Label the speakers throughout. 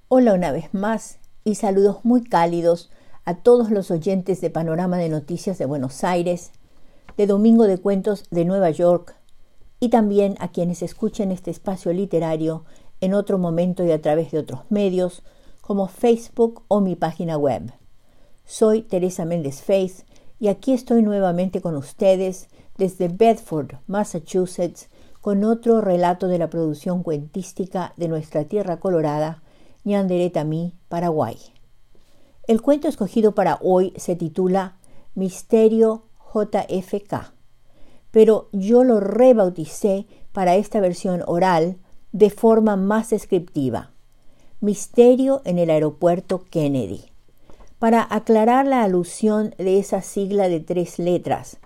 Speaker 1: Hola una vez más y saludos muy cálidos a todos los oyentes de Panorama de Noticias de Buenos Aires, de Domingo de Cuentos de Nueva York y también a quienes escuchen este espacio literario en otro momento y a través de otros medios como Facebook o mi página web. Soy Teresa Méndez Faith y aquí estoy nuevamente con ustedes desde Bedford, Massachusetts, con otro relato de la producción cuentística de nuestra tierra colorada, Ñandere Tamí, Paraguay. El cuento escogido para hoy se titula Misterio JFK, pero yo lo rebauticé para esta versión oral de forma más descriptiva, Misterio en el aeropuerto Kennedy, para aclarar la alusión de esa sigla de 3 letras,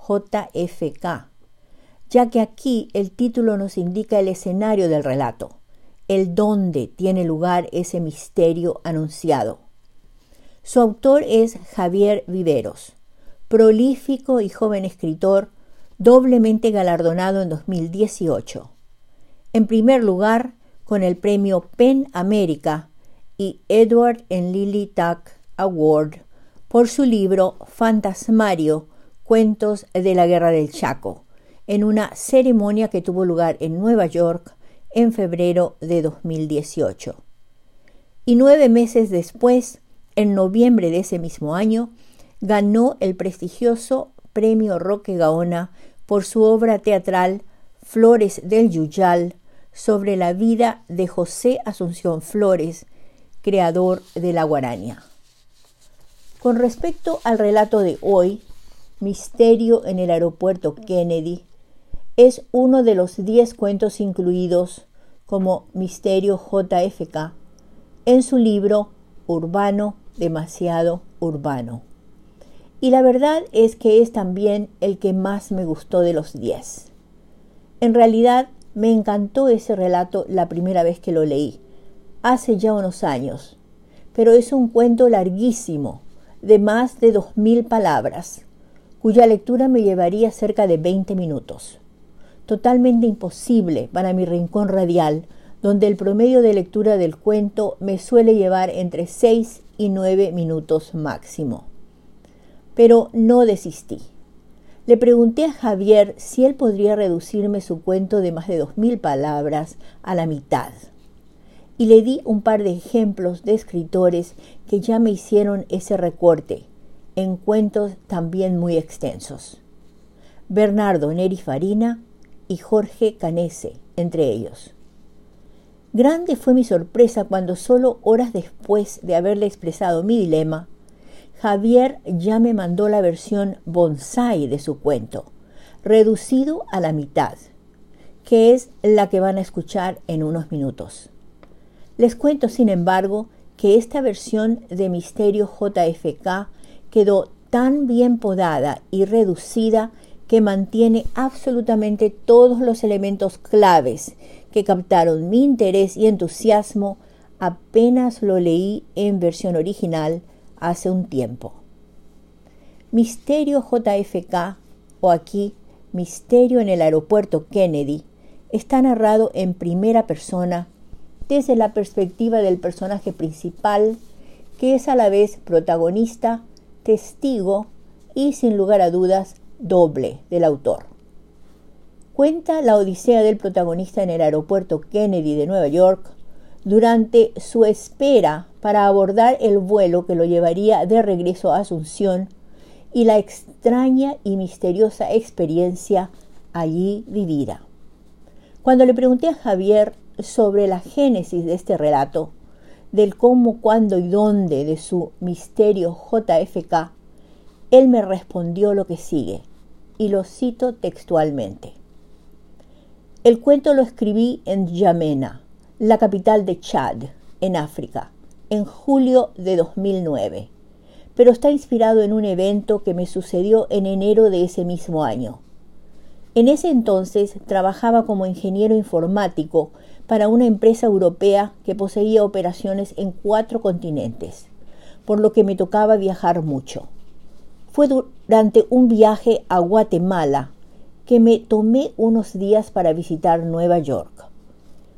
Speaker 1: JFK, ya que aquí el título nos indica el escenario del relato, el dónde tiene lugar ese misterio anunciado. Su autor es Javier Viveros, prolífico y joven escritor, doblemente galardonado en 2018. En primer lugar, con el premio PEN América y Edward and Lily Tuck Award por su libro Fantasmario, Cuentos de la Guerra del Chaco, en una ceremonia que tuvo lugar en Nueva York en febrero de 2018. Y 9 meses después, en noviembre de ese mismo año, ganó el prestigioso Premio Roque Gaona por su obra teatral Flores del Yuyal sobre la vida de José Asunción Flores, creador de la guaraña. Con respecto al relato de hoy, Misterio en el aeropuerto Kennedy, es uno de los 10 cuentos incluidos como Misterio JFK en su libro Urbano, demasiado urbano. Y la verdad es que es también el que más me gustó de los 10. En realidad me encantó ese relato la primera vez que lo leí, hace ya unos años, pero es un cuento larguísimo, de más de 2000 palabras, cuya lectura me llevaría cerca de 20 minutos. Totalmente imposible para mi rincón radial, donde el promedio de lectura del cuento me suele llevar entre 6 y 9 minutos máximo. Pero no desistí. Le pregunté a Javier si él podría reducirme su cuento de más de 2000 palabras a la mitad. Y le di un par de ejemplos de escritores que ya me hicieron ese recorte, en cuentos también muy extensos. Bernardo Neri Farina y Jorge Canese, entre ellos. Grande fue mi sorpresa cuando solo horas después de haberle expresado mi dilema, Javier ya me mandó la versión bonsai de su cuento, reducido a la mitad, que es la que van a escuchar en unos minutos. Les cuento, sin embargo, que esta versión de Misterio JFK quedó tan bien podada y reducida que mantiene absolutamente todos los elementos claves que captaron mi interés y entusiasmo apenas lo leí en versión original hace un tiempo. Misterio JFK, o aquí Misterio en el aeropuerto Kennedy, está narrado en primera persona desde la perspectiva del personaje principal, que es a la vez protagonista, testigo y, sin lugar a dudas, doble del autor. Cuenta la odisea del protagonista en el aeropuerto Kennedy de Nueva York durante su espera para abordar el vuelo que lo llevaría de regreso a Asunción y la extraña y misteriosa experiencia allí vivida. Cuando le pregunté a Javier sobre la génesis de este relato, del cómo, cuándo y dónde de su Misterio JFK, él me respondió lo que sigue, y lo cito textualmente. El cuento lo escribí en N'Djamena, la capital de Chad, en África, en julio de 2009, pero está inspirado en un evento que me sucedió en enero de ese mismo año. En ese entonces trabajaba como ingeniero informático para una empresa europea que poseía operaciones en 4 continentes, por lo que me tocaba viajar mucho. Fue durante un viaje a Guatemala que me tomé unos días para visitar Nueva York.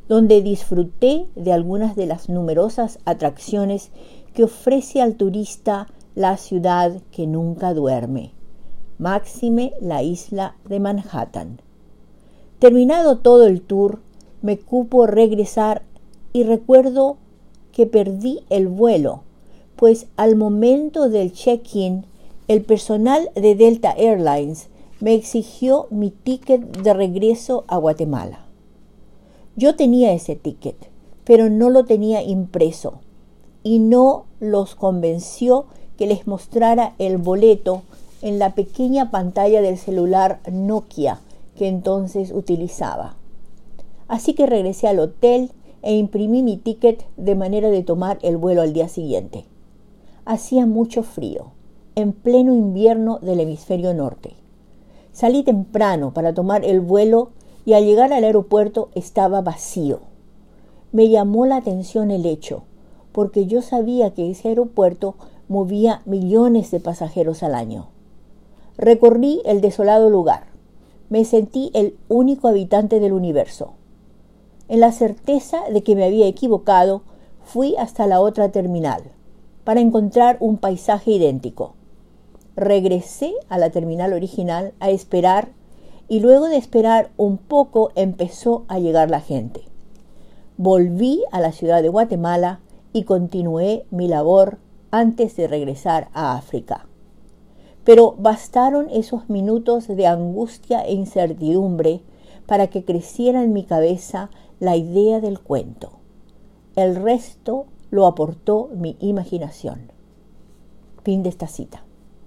Speaker 1: donde disfruté de algunas de las numerosas atracciones que ofrece al turista la ciudad que nunca duerme, máxime la isla de Manhattan. Terminado todo el tour, me cupo regresar y recuerdo que perdí el vuelo, pues al momento del check-in, el personal de Delta Airlines me exigió mi ticket de regreso a Guatemala. Yo tenía ese ticket, pero no lo tenía impreso y no los convenció que les mostrara el boleto en la pequeña pantalla del celular Nokia que entonces utilizaba. Así que regresé al hotel e imprimí mi ticket de manera de tomar el vuelo al día siguiente. Hacía mucho frío, en pleno invierno del hemisferio norte. Salí temprano para tomar el vuelo y al llegar al aeropuerto estaba vacío. Me llamó la atención el hecho, porque yo sabía que ese aeropuerto movía millones de pasajeros al año. Recorrí el desolado lugar. Me sentí el único habitante del universo. En la certeza de que me había equivocado, fui hasta la otra terminal para encontrar un paisaje idéntico. Regresé a la terminal original a esperar y luego de esperar un poco empezó a llegar la gente. Volví a la ciudad de Guatemala y continué mi labor antes de regresar a África. Pero bastaron esos minutos de angustia e incertidumbre para que creciera en mi cabeza la idea del cuento. El resto lo aportó mi imaginación. Fin de esta cita.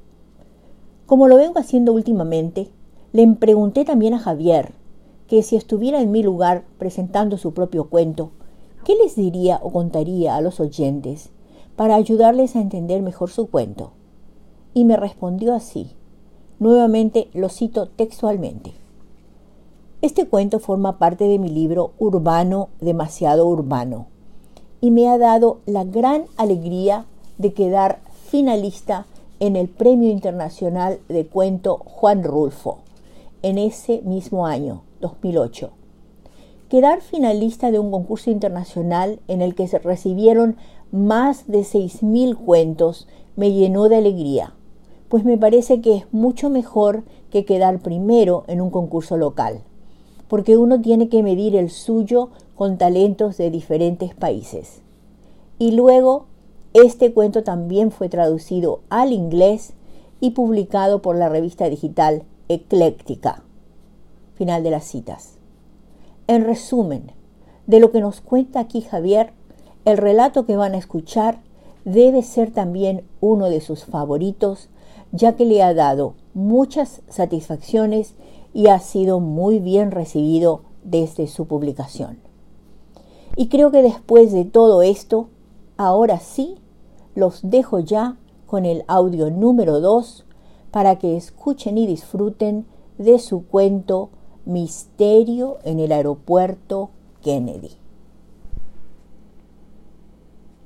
Speaker 1: Como lo vengo haciendo últimamente, le pregunté también a Javier que si estuviera en mi lugar presentando su propio cuento, ¿qué les diría o contaría a los oyentes para ayudarles a entender mejor su cuento? Y me respondió así. Nuevamente lo cito textualmente. Este cuento forma parte de mi libro Urbano, demasiado urbano, y me ha dado la gran alegría de quedar finalista en el Premio Internacional de Cuento Juan Rulfo, en ese mismo año, 2008. Quedar finalista de un concurso internacional en el que se recibieron más de 6.000 cuentos me llenó de alegría, pues me parece que es mucho mejor que quedar primero en un concurso local, porque uno tiene que medir el suyo con talentos de diferentes países. Y luego, este cuento también fue traducido al inglés y publicado por la revista digital Ecléctica. Final de las citas. En resumen, de lo que nos cuenta aquí Javier, el relato que van a escuchar debe ser también uno de sus favoritos, ya que le ha dado muchas satisfacciones y ha sido muy bien recibido desde su publicación. Y creo que después de todo esto, ahora sí, los dejo ya con el audio número 2 para que escuchen y disfruten de su cuento Misterio en el aeropuerto Kennedy.